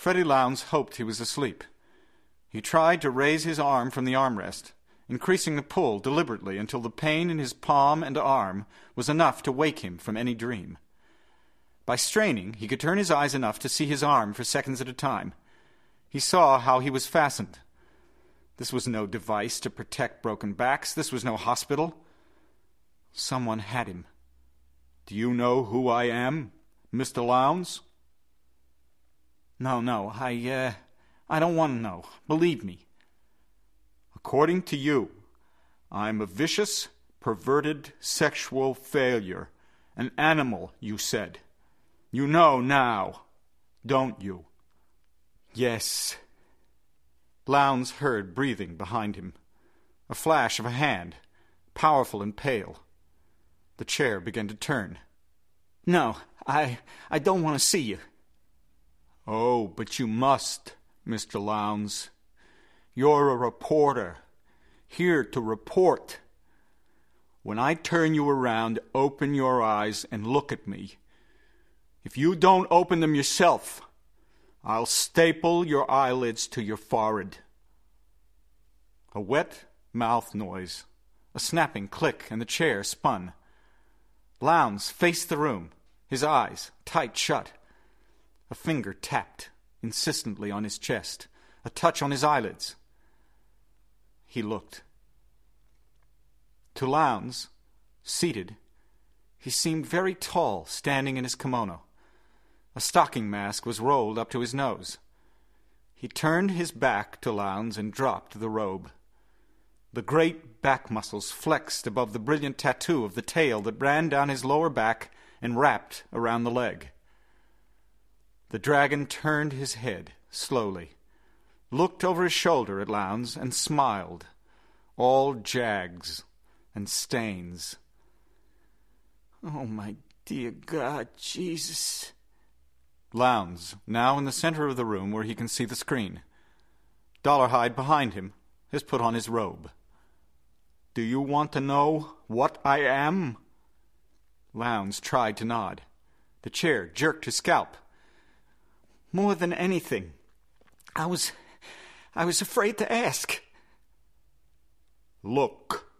Freddie Lowndes hoped he was asleep. He tried to raise his arm from the armrest, increasing the pull deliberately until the pain in his palm and arm was enough to wake him from any dream. By straining, he could turn his eyes enough to see his arm for seconds at a time. He saw how he was fastened. This was no device to protect broken backs. This was no hospital. Someone had him. "Do you know who I am, Mr. Lowndes?" No, I don't want to know. Believe me. "According to you, I'm a vicious, perverted sexual failure. An animal, you said. You know now, don't you?" "Yes." Lowndes heard breathing behind him. A flash of a hand, powerful and pale. The chair began to turn. "No, I don't want to see you." "Oh, but you must, Mr. Lowndes. You're a reporter, here to report. When I turn you around, open your eyes and look at me. If you don't open them yourself, I'll staple your eyelids to your forehead." A wet mouth noise, a snapping click, and the chair spun. Lowndes faced the room, his eyes tight shut. A finger tapped insistently on his chest, a touch on his eyelids. He looked. To Lowndes, seated, he seemed very tall, standing in his kimono. A stocking mask was rolled up to his nose. He turned his back to Lowndes and dropped the robe. The great back muscles flexed above the brilliant tattoo of the tail that ran down his lower back and wrapped around the leg. The dragon turned his head slowly, looked over his shoulder at Lowndes, and smiled, all jags and stains. "Oh, my dear God, Jesus." Lowndes, now in the center of the room where he can see the screen. Dollarhide behind him has put on his robe. "Do you want to know what I am?" Lowndes tried to nod. The chair jerked his scalp. "More than anything, I was afraid to ask." "Look,"